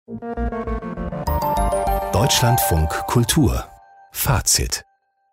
Deutschlandfunk Kultur Fazit.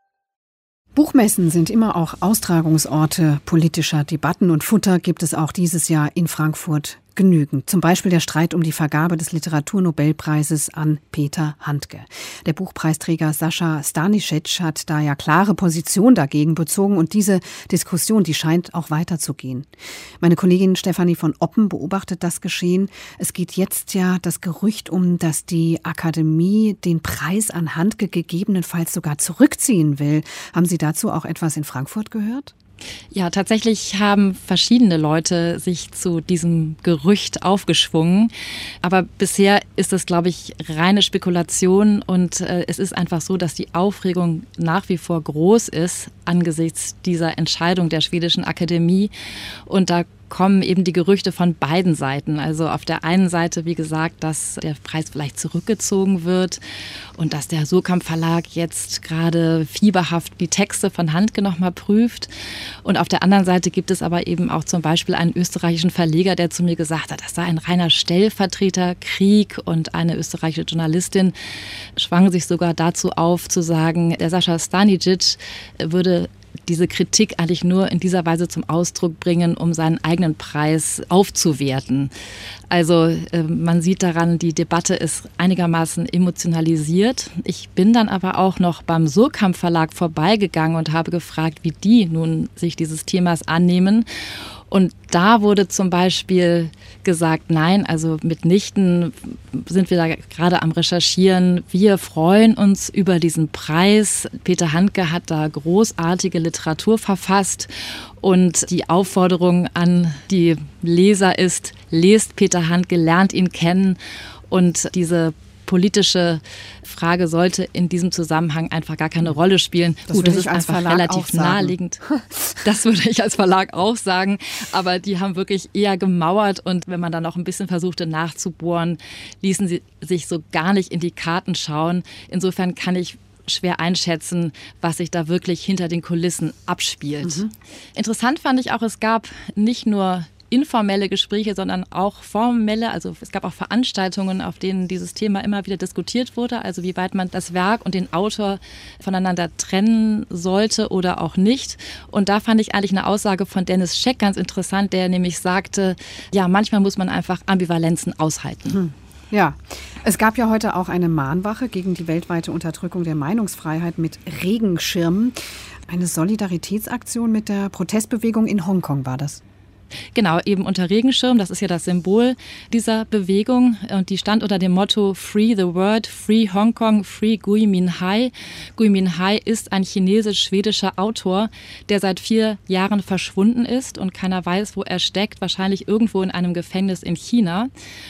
Buchmessen sind immer auch Austragungsorte politischer Debatten und Futter gibt es auch dieses Jahr in Frankfurt genügend. Zum Beispiel der Streit um die Vergabe des Literaturnobelpreises an Peter Handke. Der Buchpreisträger Sascha Stanisic hat da ja klare Position dagegen bezogen und diese Diskussion, die scheint auch weiterzugehen. Meine Kollegin Stefanie von Oppen beobachtet das Geschehen. Es geht jetzt ja das Gerücht um, dass die Akademie den Preis an Handke gegebenenfalls sogar zurückziehen will. Haben Sie dazu auch etwas in Frankfurt gehört? Ja, tatsächlich haben verschiedene Leute sich zu diesem Gerücht aufgeschwungen. Aber bisher ist es, glaube ich, reine Spekulation. Und es ist einfach so, dass die Aufregung nach wie vor groß ist angesichts dieser Entscheidung der schwedischen Akademie. Und da kommen eben die Gerüchte von beiden Seiten. Also auf der einen Seite, wie gesagt, dass der Preis vielleicht zurückgezogen wird und dass der Surkamp Verlag jetzt gerade fieberhaft die Texte von Handke noch mal prüft. Und auf der anderen Seite gibt es aber eben auch zum Beispiel einen österreichischen Verleger, der zu mir gesagt hat, das sei ein reiner Stellvertreterkrieg, und eine österreichische Journalistin schwang sich sogar dazu auf, zu sagen, der Sascha Stanisic würde diese Kritik eigentlich nur in dieser Weise zum Ausdruck bringen, um seinen eigenen Preis aufzuwerten. Also man sieht daran, die Debatte ist einigermaßen emotionalisiert. Ich bin dann aber auch noch beim Surkamp Verlag vorbeigegangen und habe gefragt, wie die nun sich dieses Themas annehmen. Und da wurde zum Beispiel gesagt, nein, also mitnichten sind wir da gerade am Recherchieren. Wir freuen uns über diesen Preis. Peter Handke hat da großartige Literatur verfasst. Und die Aufforderung an die Leser ist, lest Peter Handke, lernt ihn kennen. Und diese politische Frage sollte in diesem Zusammenhang einfach gar keine Rolle spielen. Gut, das ist einfach relativ naheliegend. Das würde ich als Verlag auch sagen. Aber die haben wirklich eher gemauert. Und wenn man dann noch ein bisschen versuchte nachzubohren, ließen sie sich so gar nicht in die Karten schauen. Insofern kann ich schwer einschätzen, was sich da wirklich hinter den Kulissen abspielt. Interessant fand ich auch, es gab nicht nur informelle Gespräche, sondern auch formelle. Also es gab auch Veranstaltungen, auf denen dieses Thema immer wieder diskutiert wurde. Also wie weit man das Werk und den Autor voneinander trennen sollte oder auch nicht. Und da fand ich eigentlich eine Aussage von Dennis Scheck ganz interessant, der nämlich sagte, ja, manchmal muss man einfach Ambivalenzen aushalten. Ja, es gab ja heute auch eine Mahnwache gegen die weltweite Unterdrückung der Meinungsfreiheit mit Regenschirmen. Eine Solidaritätsaktion mit der Protestbewegung in Hongkong war das. Genau, eben unter Regenschirm, das ist ja das Symbol dieser Bewegung, und die stand unter dem Motto Free the World, Free Hong Kong, Free Gui Minhai. Gui Minhai ist ein chinesisch-schwedischer Autor, der seit 4 Jahren verschwunden ist und keiner weiß, wo er steckt, wahrscheinlich irgendwo in einem Gefängnis in China.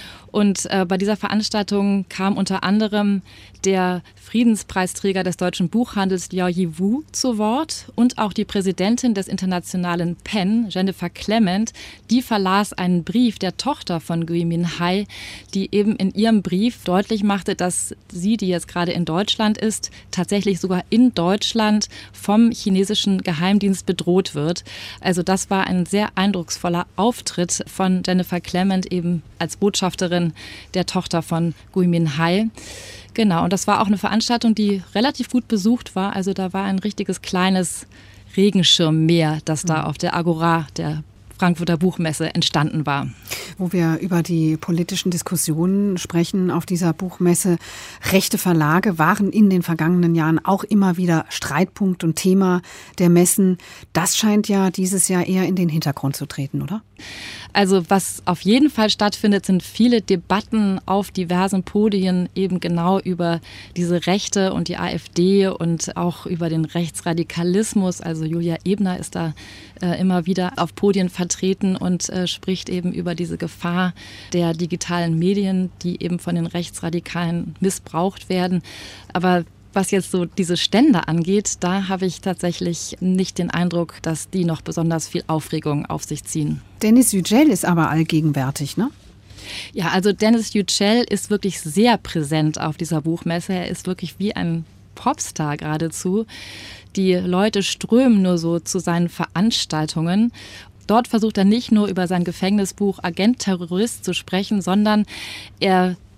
Und bei dieser Veranstaltung kam unter anderem der Friedenspreisträger des deutschen Buchhandels Liao Yiwu zu Wort und auch die Präsidentin des internationalen PEN, Jennifer Clement, die verlas einen Brief der Tochter von Gui Minhai, die eben in ihrem Brief deutlich machte, dass sie, die jetzt gerade in Deutschland ist, tatsächlich sogar in Deutschland vom chinesischen Geheimdienst bedroht wird. Also das war ein sehr eindrucksvoller Auftritt von Jennifer Clement eben als Botschafterin der Tochter von Gui Minhai. Genau, und das war auch eine Veranstaltung, die relativ gut besucht war. Also da war ein richtiges kleines Regenschirmmeer, das da auf der Agora der Frankfurter Buchmesse entstanden war. Wo wir über die politischen Diskussionen sprechen auf dieser Buchmesse. Rechte Verlage waren in den vergangenen Jahren auch immer wieder Streitpunkt und Thema der Messen. Das scheint ja dieses Jahr eher in den Hintergrund zu treten, oder? Also was auf jeden Fall stattfindet, sind viele Debatten auf diversen Podien eben genau über diese Rechte und die AfD und auch über den Rechtsradikalismus. Also Julia Ebner ist da immer wieder auf Podien vertreten und spricht eben über diese Gefahr der digitalen Medien, die eben von den Rechtsradikalen missbraucht werden. Aber was jetzt so diese Stände angeht, da habe ich tatsächlich nicht den Eindruck, dass die noch besonders viel Aufregung auf sich ziehen. Dennis Yücel ist aber allgegenwärtig, ne? Ja, also Dennis Yücel ist wirklich sehr präsent auf dieser Buchmesse. Er ist wirklich wie ein Popstar geradezu. Die Leute strömen nur so zu seinen Veranstaltungen. Dort versucht er nicht nur über sein Gefängnisbuch Agent Terrorist zu sprechen, sondern er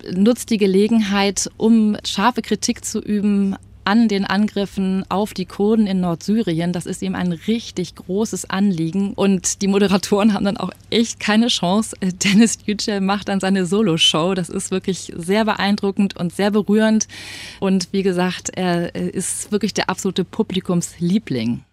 nutzt die Gelegenheit, um scharfe Kritik zu üben an den Angriffen auf die Kurden in Nordsyrien. Das ist ihm ein richtig großes Anliegen. Und die Moderatoren haben dann auch echt keine Chance. Deniz Yücel macht dann seine Solo-Show. Das ist wirklich sehr beeindruckend und sehr berührend. Und wie gesagt, er ist wirklich der absolute Publikumsliebling.